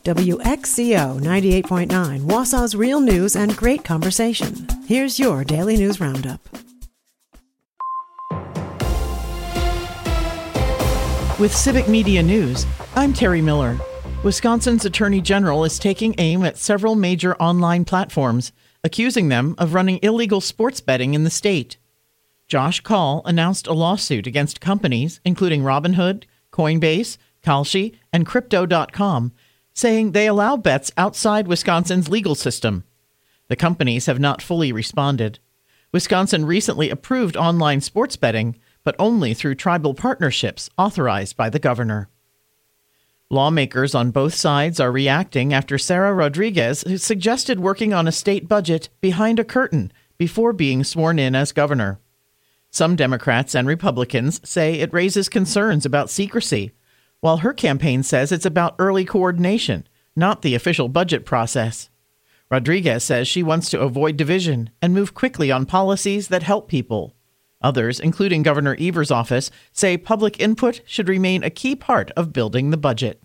WXCO 98.9, Wausau's real news and great conversation. Here's your Daily News Roundup. With Civic Media News, I'm Terry Miller. Wisconsin's Attorney General is taking aim at several major online platforms, accusing them of running illegal sports betting in the state. Josh Kaul announced a lawsuit against companies including Robinhood, Coinbase, Kalshi, and Crypto.com, saying they allow bets outside Wisconsin's legal system. The companies have not fully responded. Wisconsin recently approved online sports betting, but only through tribal partnerships authorized by the governor. Lawmakers on both sides are reacting after Sarah Rodriguez suggested working on a state budget behind a curtain before being sworn in as governor. Some Democrats and Republicans say it raises concerns about secrecy, while her campaign says it's about early coordination, not the official budget process. Rodriguez says she wants to avoid division and move quickly on policies that help people. Others, including Governor Evers' office, say public input should remain a key part of building the budget.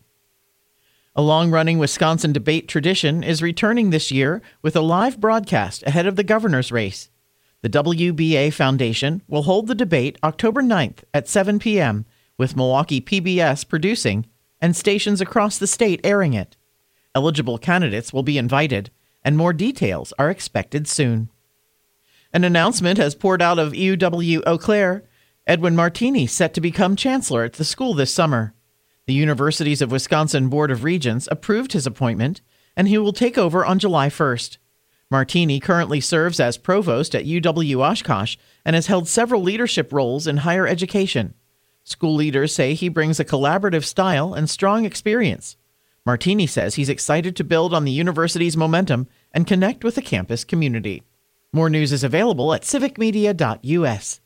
A long-running Wisconsin debate tradition is returning this year with a live broadcast ahead of the governor's race. The WBA Foundation will hold the debate October 9th at 7 p.m., with Milwaukee PBS producing and stations across the state airing it. Eligible candidates will be invited, and more details are expected soon. An announcement has poured out of UW Eau Claire. Edwin Martini set to become chancellor at the school this summer. The Universities of Wisconsin Board of Regents approved his appointment, and he will take over on July 1st. Martini currently serves as provost at UW Oshkosh and has held several leadership roles in higher education. School leaders say he brings a collaborative style and strong experience. Martini says he's excited to build on the university's momentum and connect with the campus community. More news is available at civicmedia.us.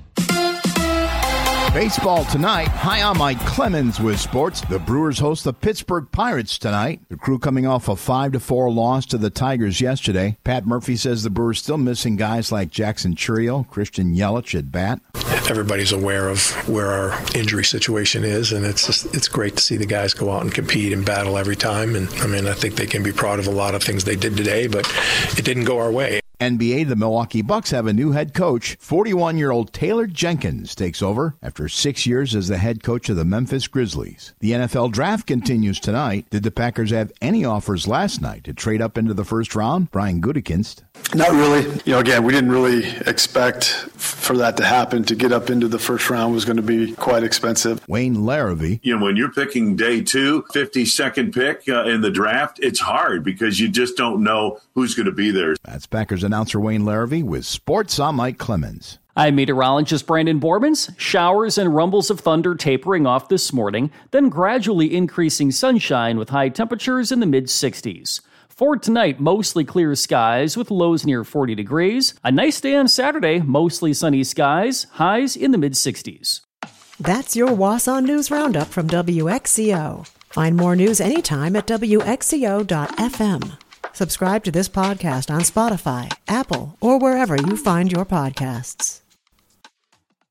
Baseball tonight. Hi, I'm Mike Clemens with sports. The Brewers host the Pittsburgh Pirates tonight. The Crew coming off a 5-4 loss to the Tigers yesterday. Pat Murphy says the Brewers still missing guys like Jackson Chourio, Christian Yelich at bat. Everybody's aware of where our injury situation is, and it's great to see the guys go out and compete and battle every time. And I think they can be proud of a lot of things they did today, but it didn't go our way. NBA, the Milwaukee Bucks have a new head coach. 41-year-old Taylor Jenkins takes over after 6 years as the head coach of the Memphis Grizzlies. The NFL draft continues tonight. Did the Packers have any offers last night to trade up into the first round? Brian Gutekunst. Not really. Again, we didn't really expect for that to happen. To get up into the first round was going to be quite expensive. Wayne Larrivee. When you're picking day 2, 52nd pick in the draft, it's hard because you just don't know who's going to be there. That's Packers announcer Wayne Larrivee with sports. I'm Mike Clemens. I'm meteorologist Brandon Bormans. Showers and rumbles of thunder tapering off this morning, then gradually increasing sunshine with high temperatures in the mid-60s. For tonight, mostly clear skies with lows near 40 degrees. A nice day on Saturday, mostly sunny skies, highs in the mid-60s. That's your Wausau News Roundup from WXCO. Find more news anytime at WXCO.FM. Subscribe to this podcast on Spotify, Apple, or wherever you find your podcasts.